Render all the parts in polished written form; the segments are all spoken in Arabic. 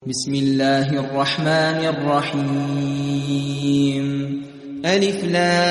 بسم الله الرحمن الرحيم ألف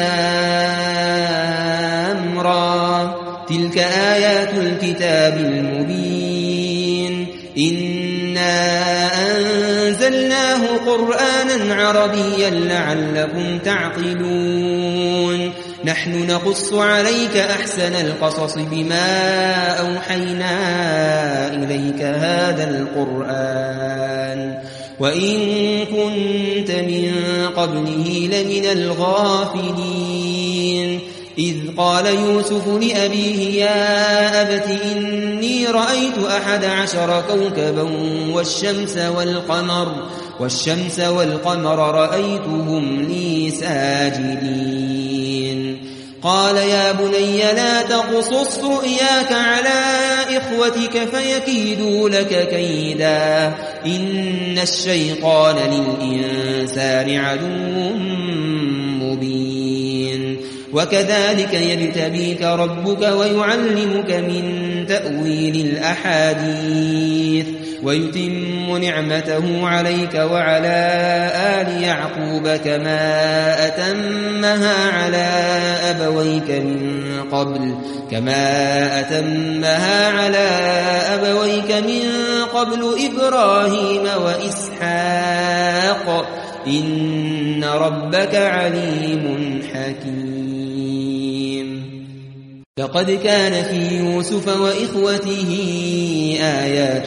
لام را تلك آيات الكتاب المبين إنا أنزلناه قرآنا عربيا لعلكم تعقلون نحن نقص عليك أحسن القصص بما أوحينا إليك هذا القرآن وإن كنت من قبله لمن الغافلين إذ قال يوسف لأبيه يا أبت إني رأيت 11 كوكبا والشمس والقمر رأيتهم لي ساجدين قال يا بني لا تقصص رؤياك على إخوتك فيكيدوا لك كيدا إن الشيطان للإنسان عدو مبين وكذلك يجتبيك ربك ويعلمك من تأويل الأحاديث ويتم نعمته عليك وعلى آل يعقوب كما أتمها على أبويك من قبل إبراهيم وإسحاق إن ربك عليم حكيم لقد كان في يوسف وإخوته آيات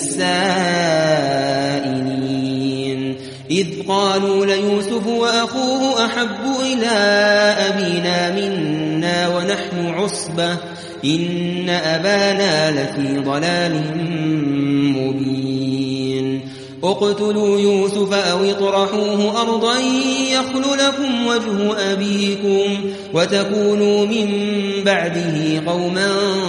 للسائلين إذ قالوا ليوسف وأخوه أحب إلى أبينا منا ونحن عصبة إن أبانا لفي ضلال مبين اقتلوا يوسف أو اطرحوه أرضا يخل لكم وجه أبيكم وتكونوا من بعده قوما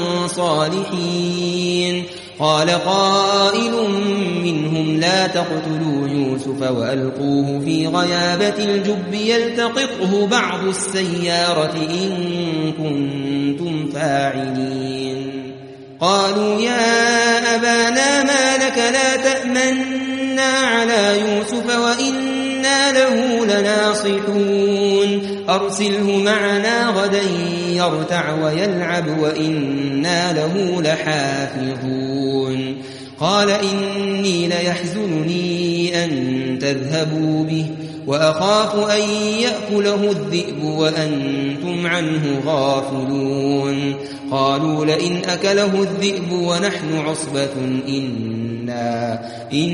صالحين قال قائل منهم لا تقتلوا يوسف وألقوه في غيابة الجب يلتقطه بعض السيارة إن كنتم فاعلين قالوا يا أبانا ما لك لا تأمنا على يوسف وإنا له لناصحون أرسله معنا غدا يرتع ويلعب وإنا له لحافظون قال إني ليحزنني أن تذهبوا به وأخاف أن يأكله الذئب وأنتم عنه غافلون قالوا لئن أكله الذئب ونحن عصبة إنا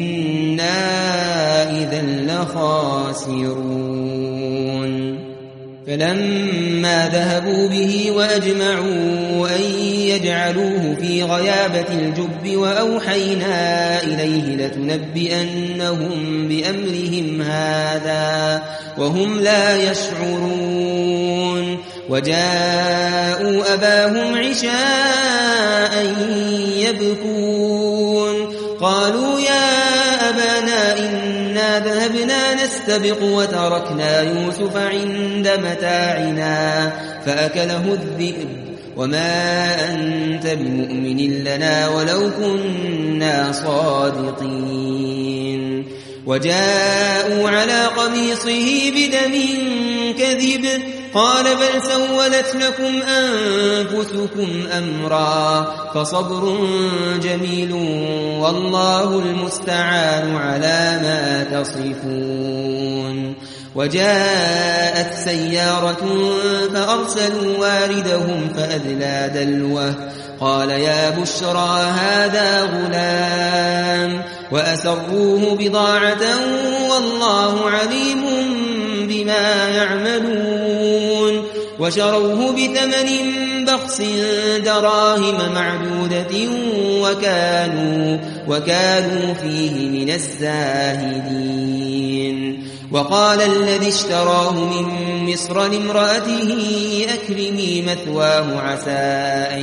إذا لخاسرون فلما ذهبوا به وأجمعوا أن يجعلوه في غيابة الجب وأوحينا إليه لتنبئنهم بأمرهم هذا وهم لا يشعرون وجاءوا أباهم عشاء يبكون قالوا يا أبانا إنا ذهبنا نستبق وتركنا يوسف عند متاعنا فأكله الذئب وما أنت بمؤمن لنا ولو كنا صادقين وجاءوا على قميصه بدم كذب قال بل سولت لكم أنفسكم أمرا فصبر جميل والله المستعان على ما تصفون وجاءت سيارة فأرسلوا واردهم فأدلى دلوه قال يا بشرى هذا غلام وأسروه بضاعة والله عليم بما يعملون وشروه بثمن بخس دراهم معدودة وكانوا فيه من الزاهدين وقال الذي اشتراه من مصر لامرأته أكرمي مثواه عسى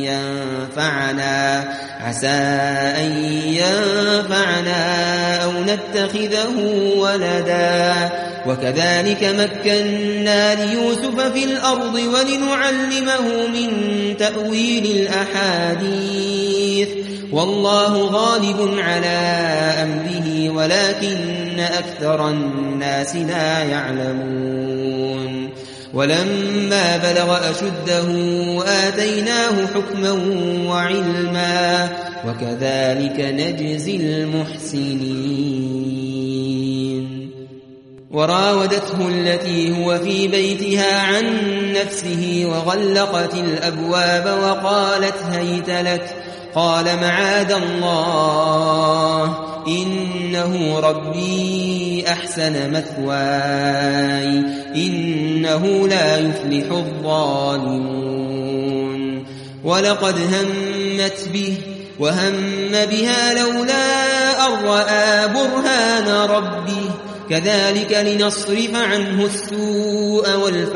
أن ينفعنا أو نتخذه ولدا وكذلك مكنا ليوسف في الأرض ولنعلمه من تأويل الأحاديث والله غالب على أمره ولكن أكثر الناس لا يعلمون ولما بلغ أشده آتيناه حكما وعلما وكذلك نجزي المحسنين وراودته التي هو في بيتها عن نفسه وغلقت الأبواب وقالت هيت لك قال معاذ الله إنه ربي أحسن مثواي إنه لا يفلح الظالمون ولقد همت به وهم بها لولا أن رأى برهان ربه كذلك لنصرف عنه السوء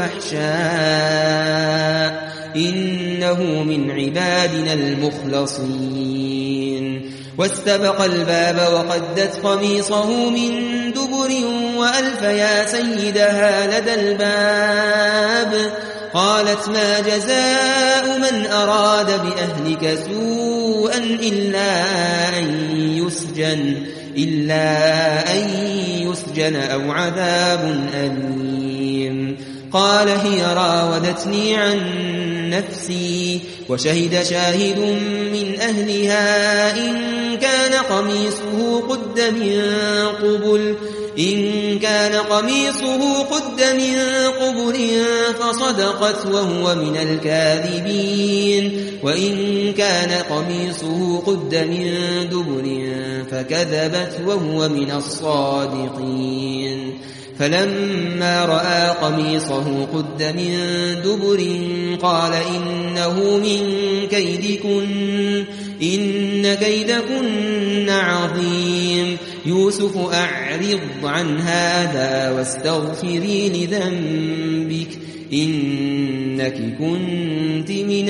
والفحشاء إنه من عبادنا المخلصين واستبق الباب وقدت قميصه من دبر وألف يا سيدها لدى الباب قالت ما جزاء من أراد بأهلك سوءا إلا أن يسجن أو عذاب أليم قال هي راودتني عن نفسي وشهد شاهد من أهلها إن كان قميصه قد من قبل فصدقت وهو من الكاذبين وإن كان قميصه قد من دبر فكذبت وهو من الصادقين فلما رأى قميصه قد من دبر قال إنه من كيدكن إن كيدكن عظيم يوسف أعرض عن هذا واستغفري لذنبك إنك كنت من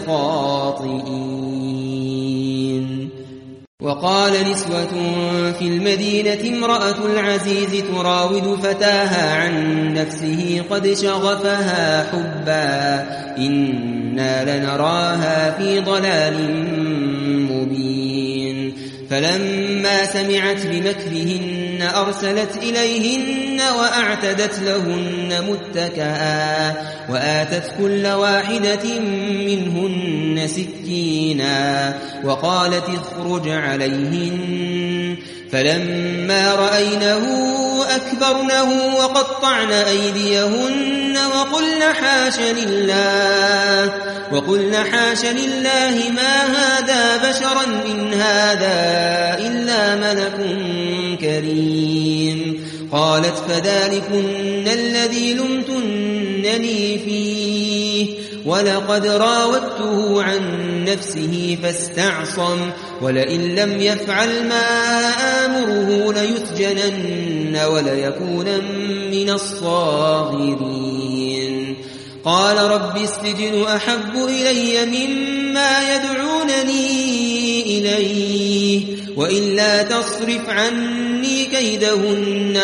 الخاطئين وقال نسوة في المدينة امرأة العزيز تراود فتاها عن نفسه قد شغفها حبا إنا لنراها في ضلال مبين فلما سمعت بمكرهن أرسلت إليهن وأعتدت لهن متكئا وآتت كل واحدة منهن سكينا وقالت اخرج عليهن فلما رأينه أكبرنه وقطعن أيديهن وقلن حاش لله ما هذا بشرا إن هذا إلا ملك كريم قالت فذلكن الذي لمتنني فيه ولقد راودته عن نفسه فاستعصم ولئن لم يفعل ما آمره ليسجنن وليكونن من الصاغرين قال رب السجن أحب إلي مما يدعونني إليه وإلا تصرف عني كيدهن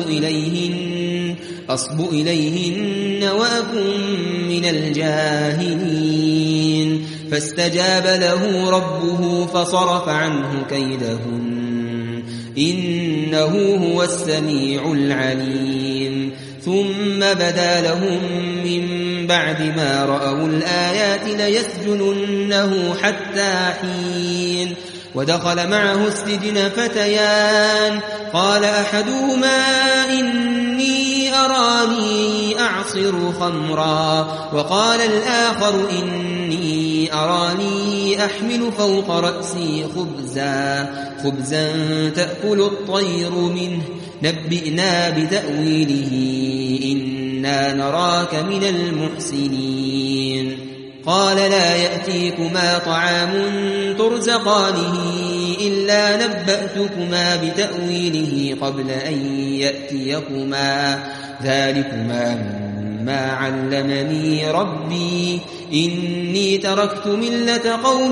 أصب إليهن وأكن من الجاهلين فاستجاب له ربه فصرف عنه كيدهن إنه هو السميع العليم ثم بدا لهم من بعد ما رأوا الآيات ليسجننه حتى حين ودخل معه السجن فتيان قال أحدهما إني أراني أعصر خمرا وقال الآخر إني أراني أحمل فوق رأسي خبزا تأكل الطير منه نبئنا بتأويله إنا نراك من المحسنين قال لا يأتيكما طعام ترزقانه إلا نبأتكما بتأويله قبل أن يأتيكما ذلكما مما علمني ربي إني تركت ملة قوم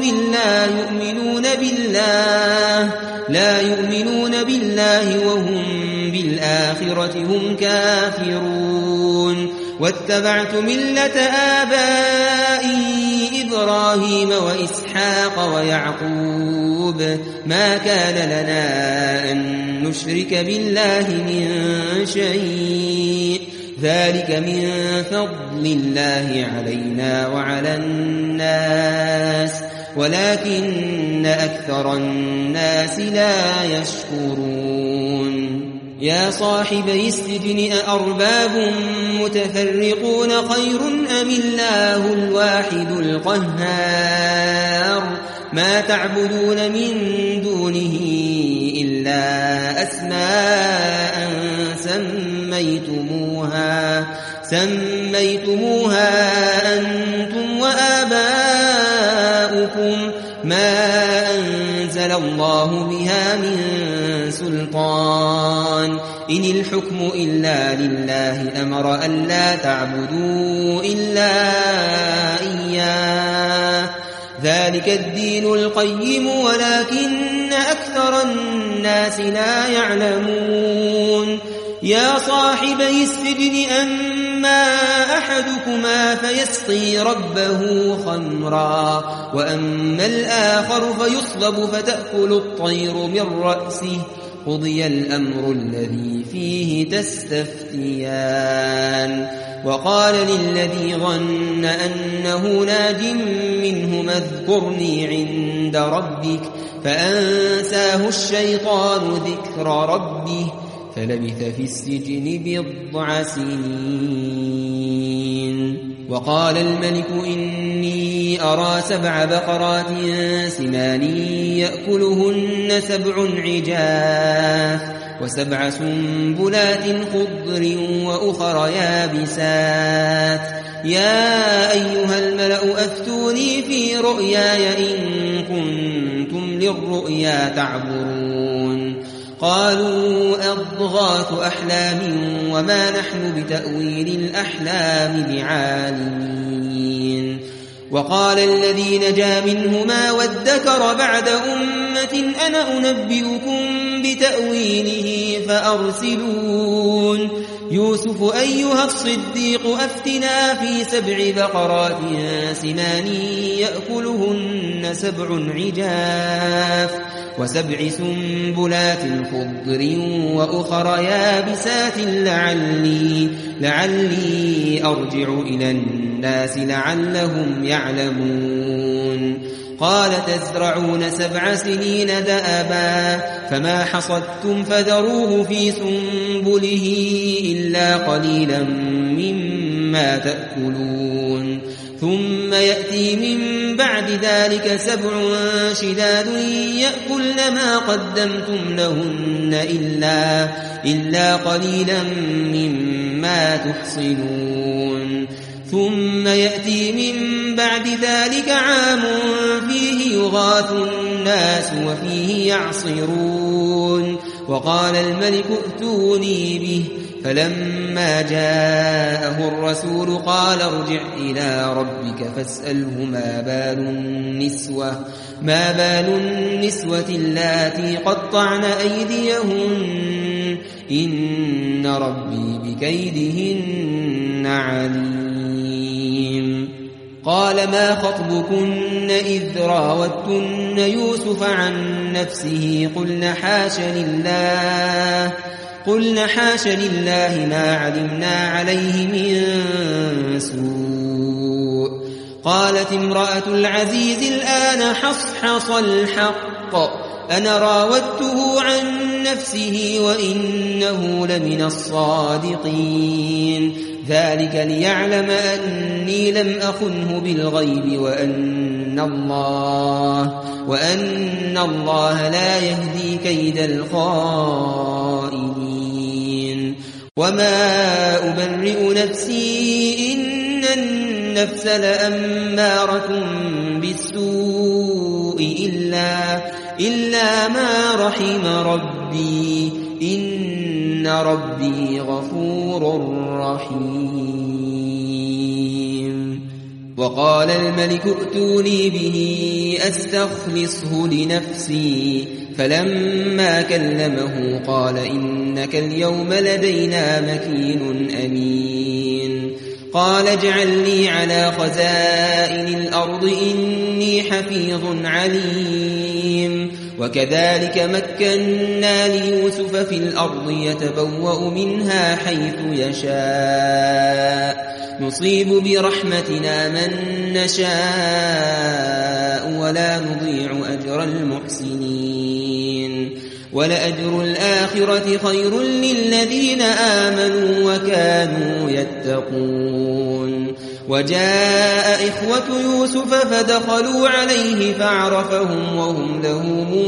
لا يؤمنون بالله وهم بالآخرة هم كافرون واتبعت ملة آبائي إبراهيم وإسحاق وإسحاق ويعقوب ما كان لنا أن نشرك بالله من شيء ذلك من فضل الله علينا وعلى الناس ولكن أكثر الناس لا يشكرون يا صاحبي السجن أأرباب متفرقون خير أم الله الواحد القهار ما تعبدون من دونه إلا أسماء سميتموها أنتم وآباؤكم ما أنزل الله بها من سلطان إن الحكم إلا لله أمر ألا تعبدوا إلا إياه ذلك الدين القيم ولكن أكثر الناس لا يعلمون يا صاحبي السجن أما أحدكما فيسقي ربه خمرا وأما الآخر فيصلب فتأكل الطير من رأسه قضي الأمر الذي فيه تستفتيان وقال للذي ظن أنه ناج منهما اذكرني عند ربك فأنساه الشيطان ذكر ربه فلبث في السجن بضع سنين وقال الملك إني أرى 7 بقرات سمان يأكلهن 7 عجاف و7 سنبلات خضر وأخر يابسات يا أيها الملأ أفتوني في رؤياي إن كنتم للرؤيا تعبرون قالوا أضغاث أحلام وما نحن بتأويل الأحلام بعالمين وقال الذي نجا منهما وادكر بعد أمة أنا أنبئكم بتأويله فأرسلون يوسف أيها الصديق أفتنا في 7 بقرات سمان يأكلهن 7 عجاف و7 سنبلات خضر وأخر يابسات لعلي أرجع إلى الناس لعلهم يعلمون قال تزرعون 7 سنين دأبا فما حصدتم فذروه في سنبله إلا قليلا مما تأكلون ثم يأتي من بعد ذلك 7 شداد يأكلن ما قدمتم لهن إلا قليلا مما تحصنون ثم يأتي من بعد ذلك عام فيه يغاث الناس وفيه يعصرون وقال الملك ائتوني به فلما جاءه الرسول قال ارجع إلى ربك فاسأله ما بال النسوة اللاتي قطعن أيديهن إن ربي بكيدهن عليم قال ما خطبكن إذ راوتن يوسف عن نفسه قلنا حاش لله ما علمنا عليه من سوء قالت امرأة العزيز الآن حصحص الحق أنا راودته عن نفسه وإنه لمن الصادقين ذلك ليعلم أني لم أخنه بالغيب وأن الله لا يهدي كيد الخائنين وما أبرئ نفسي إن النفس لأمارة بالسوء إلا ما رحم ربي إن ربي غفور رحيم وقال الملك ائتوني به أستخلصه لنفسي فلما كلمه قال إنك اليوم لدينا مكين أمين قال اجعلني على خزائن الأرض إني حفيظ عليم وكذلك مكنا ليوسف في الأرض يتبوأ منها حيث يشاء نصيب برحمتنا من نشاء ولا نضيع أجر المحسنين ولأجر الآخرة خير للذين آمنوا وكانوا يتقون وجاء إخوة يوسف فدخلوا عليه فعرفهم وهم له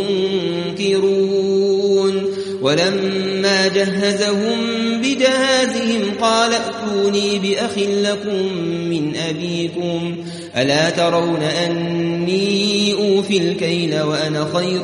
منكرون ولما جهزهم بجهازهم قال ائتوني بأخ لكم من أبيكم ألا ترون أني أوفي الكيل وأنا خير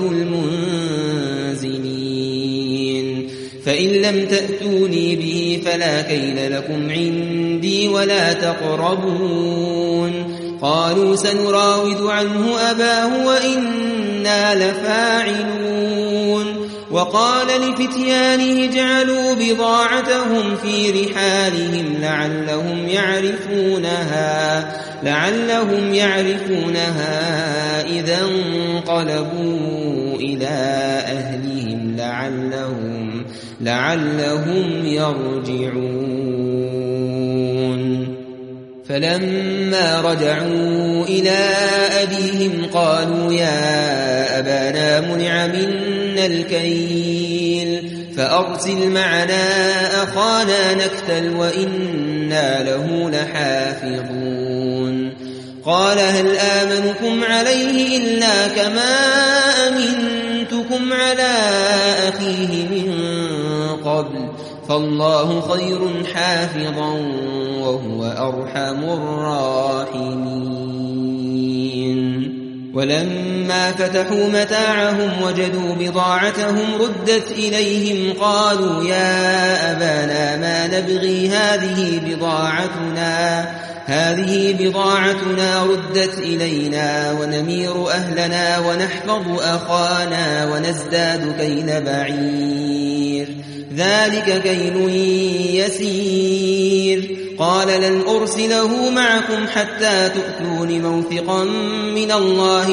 المنزلين فإن لم تأتوني به فلا كيل لكم عندي ولا تقربون قالوا سنراود عنه أباه وإنا لفاعلون وقال لفتيانه اجعلوا بضاعتهم في رحالهم لعلهم يعرفونها إذا انقلبوا إلى أهلهم لعلهم يرجعون فلما رجعوا إلى أبيهم قالوا يا أبانا منع منا الكيل فأرسل معنا أخانا نكتل وإنا له لحافظون قال هل آمنكم عليه إلا كما أمنتكم على أخيه من قبل فالله خير حافظا وهو أرحم الراحمين ولما فتحوا متاعهم وجدوا بضاعتهم ردت إليهم قالوا يا أبانا ما نبغي هذه بضاعتنا ردت إلينا ونمير أهلنا ونحفظ أخانا ونزداد كيل بعير ذلك كيل يسير قال لن أرسله معكم حتى تؤتون موثقا من الله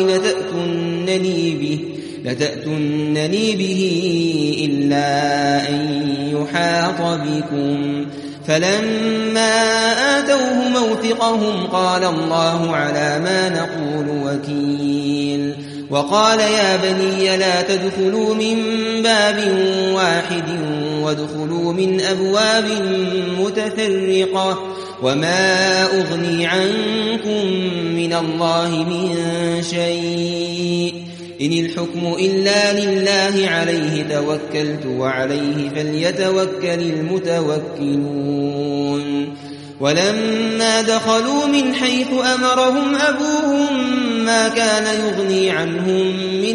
لتأتنني به إلا أن يحاط بكم فلما آتوه موثقهم قال الله على ما نقول وكيل وقال يا بني لا تدخلوا من باب واحد وادخلوا من أبواب متفرقة وما أغني عنكم من الله من شيء إن الحكم إلا لله عليه توكلت وعليه فليتوكل المتوكلون ولما دخلوا من حيث أمرهم أبوهم ما كان يغني عنهم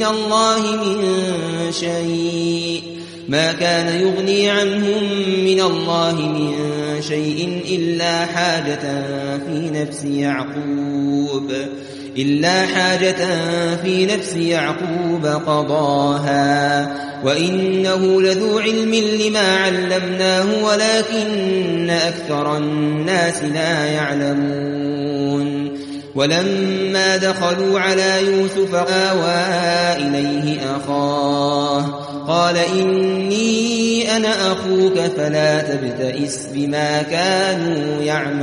من الله من شيء إلا حاجة في نفس يعقوب قضاها وإنه لذو علم لما علمناه ولكن أكثر الناس لا يعلمون ولما دخلوا على يوسف آوى إليه أخاه قال إني أنا أخوك فلا تبتئس بما كانوا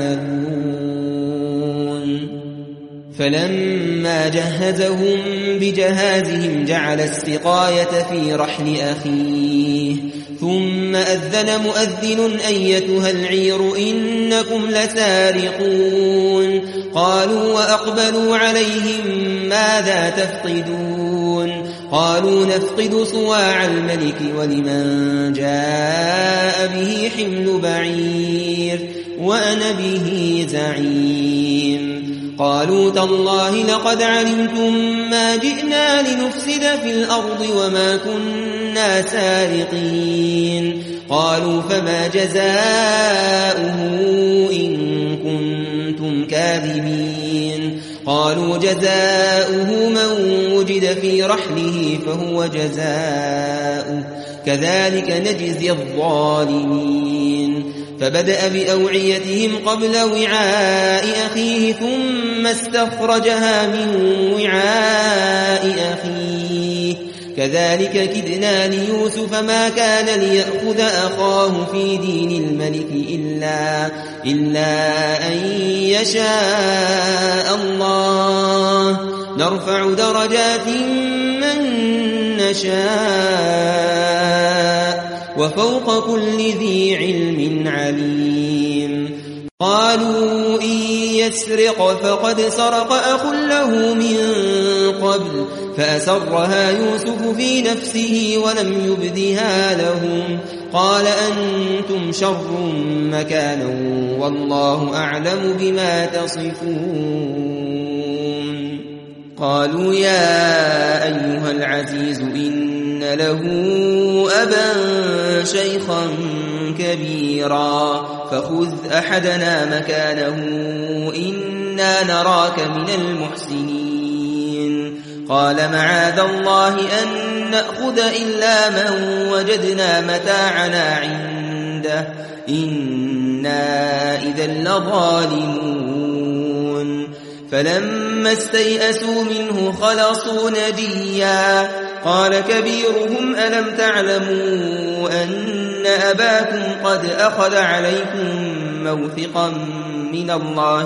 يعملون فلما جهزهم بجهازهم جعل السقاية في رحل أخيه ثم أذن مؤذن أيتها العير إنكم لسارقون قالوا وأقبلوا عليهم ماذا تفقدون قالوا نفقد صواع الملك ولمن جاء به حمل بعير وأنا به زعيم قالوا تالله لقد علمتم ما جئنا لنفسد في الأرض وما كنا سارقين قالوا فما جزاؤه إن كنتم كاذبين قالوا جزاؤه من وجد في رحله فهو جزاؤه كذلك نجزي الظالمين فبدأ بأوعيتهم قبل وعاء أخيه ثم استخرجها من وعاء أخيه كذلك كدنا ليوسف ما كان ليأخذ أخاه في دين الملك إلا أن يشاء الله نرفع درجات من نشاء وفوق كل ذي علم عليم قالوا إن يسرق فقد سرق أخ له من قبل فأسرها يوسف في نفسه ولم يبدها لهم قال أنتم شر مكانا والله أعلم بما تصفون قالوا يا أيها العزيز إن له أبا شيخا كبيرا فخذ أحدنا مكانه إنا نراك من المحسنين قال معاذ الله أن نأخذ إلا من وجدنا متاعنا عنده إنا إذا لظالمون فلما استيئسوا منه خلصوا نجيا قال كبيرهم ألم تعلموا أن أباكم قد أخذ عليكم موثقا من الله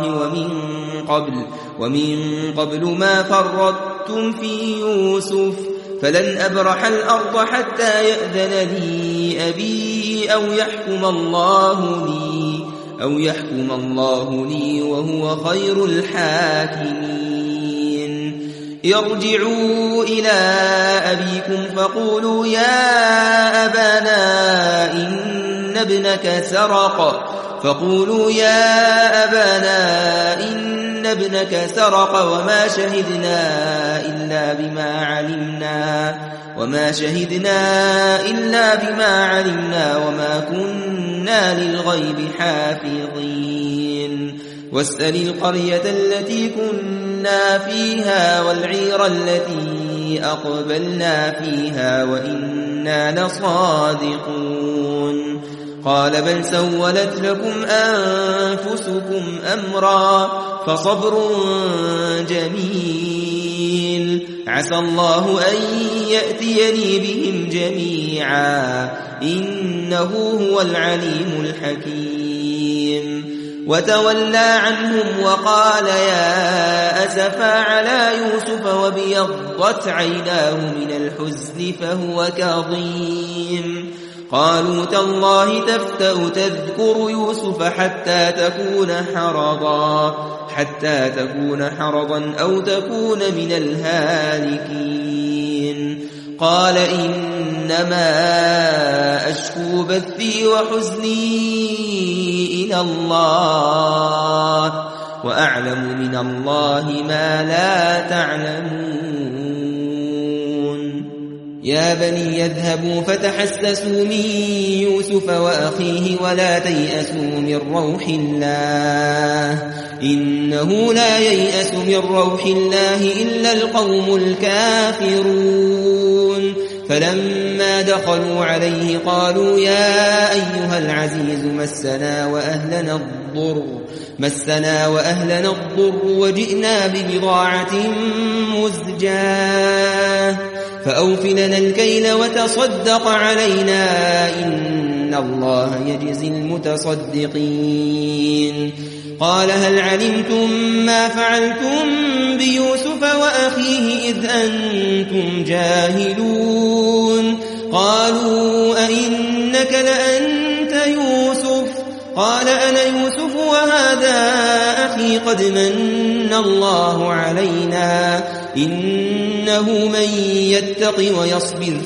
ومن قبل ما فرطتم في يوسف فلن أبرح الأرض حتى يأذن لي أبي أو يحكم الله لي وهو خير الحاكمين ارجعوا إلى أبيكم فقولوا يا أبانا إن ابنك سرق وما شهدنا إلا بما علمنا وما كنا للغيب حافظين واسأل القرية التي كنا فيها والعير التي أقبلنا فيها وإنا لصادقون قال بل سولت لكم أنفسكم أمرا فصبر جميل عسى الله أن يأتيني بهم جميعا إنه هو العليم الحكيم وتولى عنهم وقال يا أسفا على يوسف وابيضت عيناه من الحزن فهو كظيم قالوا تالله تفتأ تذكر يوسف حتى تكون حرضا أو تكون من الهالكين قال إنما أشكو بثي وحزني إلى الله وأعلم من الله ما لا تعلمون يا بني يذهبوا فتحسسوا من يوسف وأخيه ولا تيأسوا من روح الله إنه لا ييأس من روح الله إلا القوم الكافرون فلما دخلوا عليه قالوا يا أيها العزيز مسنا وأهلنا الضر وجئنا ببضاعة مزجاة فأوفلنا الكيل وتصدق علينا إن الله يجزي المتصدقين قال هل علمتم ما فعلتم بيوسف وأخيه إذ أنتم جاهلون قالوا أئنك لأنت يوسف قال أنا يوسف وهذا أخي قد من الله علينا إنه من يتق ويصبر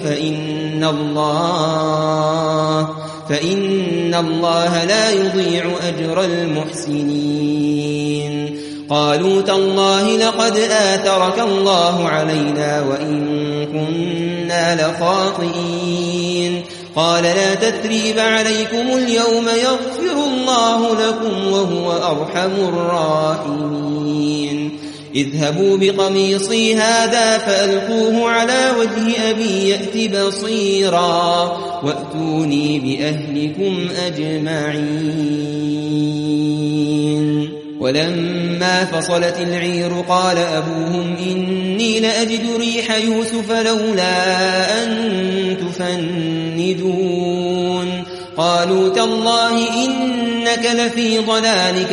فإن الله لا يضيع أجر المحسنين قالوا تالله لقد آثرك الله علينا وإن كنا لخاطئين قال لا تثريب عليكم اليوم يغفر الله لكم وهو أرحم الراحمين اذهبوا بقميصي هذا فألقوه على وجه أبي يأت بصيرا وَأْتُونِي بِأَهْلِكُمْ أَجْمَعِينَ ولما فصلت العير قال أبوهم إني لأجد ريح يوسف لولا أن تفندون قالوا تالله إنك لفي ضلالك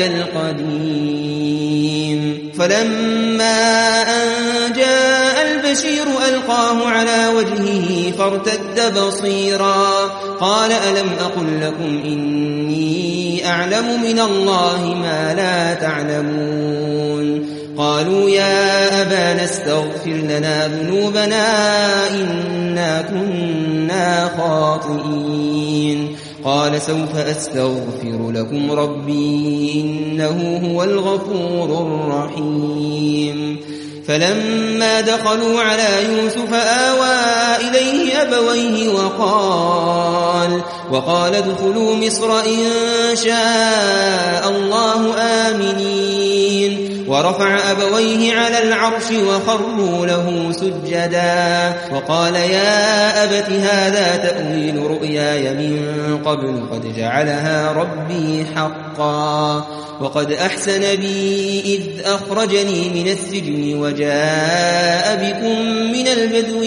القديم فلما أن جاء البشير ألقاه على وجهه فارتد بصيرا قال ألم أقل لكم إني أعلم من الله ما لا تعلمون قالوا يا أبانا استغفر لنا ذنوبنا إنا كنا خاطئين قال سوف أستغفر لكم ربي إنه هو الغفور الرحيم فلما دخلوا على يوسف آوى إليه أبويه وقال ادخلوا مصر إن شاء الله آمنين ورفع أبويه على العرش وخروا له سجدا وقال يا أبت هذا تأويل رؤياي من قبل قد جعلها ربي حقا وقد أحسن بي إذ أخرجني من السجن وجاء بكم من البدو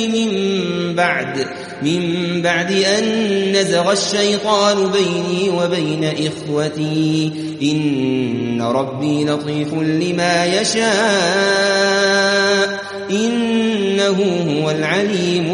من بعد أن نزغ الشيطان بيني وبين إخوتي إن ربي لطيف لما يشاء إنه هو العليم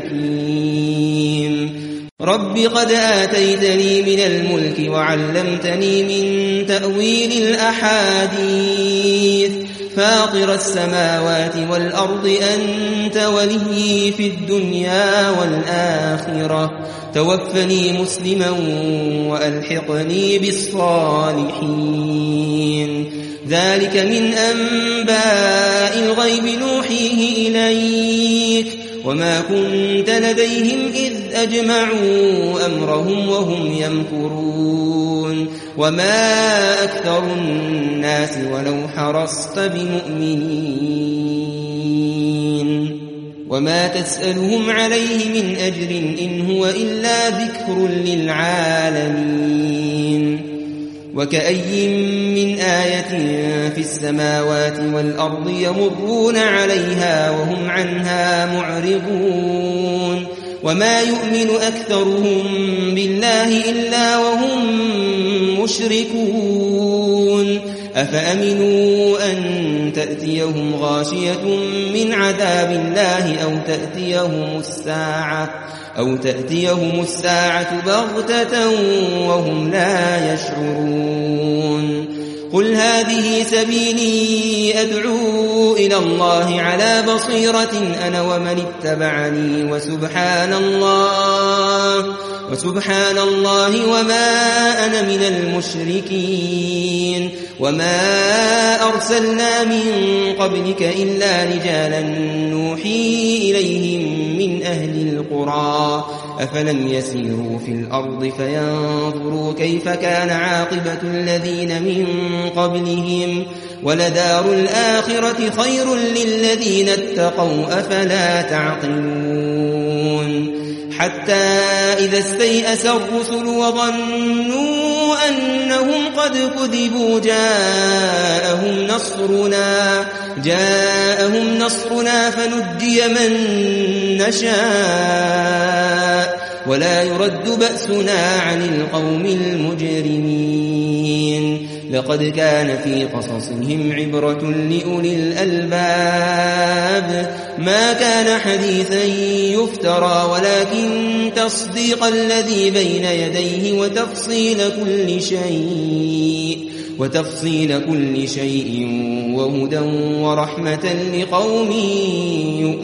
الحكيم رب قد آتيتني من الملك وعلمتني من تأويل الأحاديث فاطر السماوات والأرض أنت ولي في الدنيا والآخرة توفني مسلما وألحقني بالصالحين ذلك من أنباء الغيب نوحيه إليك وما كنت لديهم إذ أجمعوا أمرهم وهم يمكرون وما أكثر الناس ولو حرصت بمؤمنين وما تسألهم عليه من أجر إن هو إلا ذكر للعالمين وكأي من آية في السماوات والأرض يمرون عليها وهم عنها معرضون وما يؤمن أكثرهم بالله إلا وهم مشركون أفأمنوا أن تأتيهم غاشية من عذاب الله أو تأتيهم الساعة بغتة وهم لا يشعرون قل هذه سبيلي أدعو إلى الله على بصيرة أنا ومن اتبعني وسبحان الله وما أنا من المشركين وما أرسلنا من قبلك إلا رجالا نوحي إليهم من أهل القرى أفلم يسيروا في الأرض فينظروا كيف كان عاقبة الذين من قبلهم ولدار الآخرة خير للذين اتقوا أفلا تعقلون حتى إذا استيأس الرسل وظنوا أنهم قد كذبوا جاءهم نصرنا فنجي من نشاء ولا يرد بأسنا عن القوم المجرمين لقد كان في قصصهم عبرة لأولي الألباب ما كان حديثا يفترى ولكن تصديق الذي بين يديه وتفصيل كل شيء وهدى ورحمة لقوم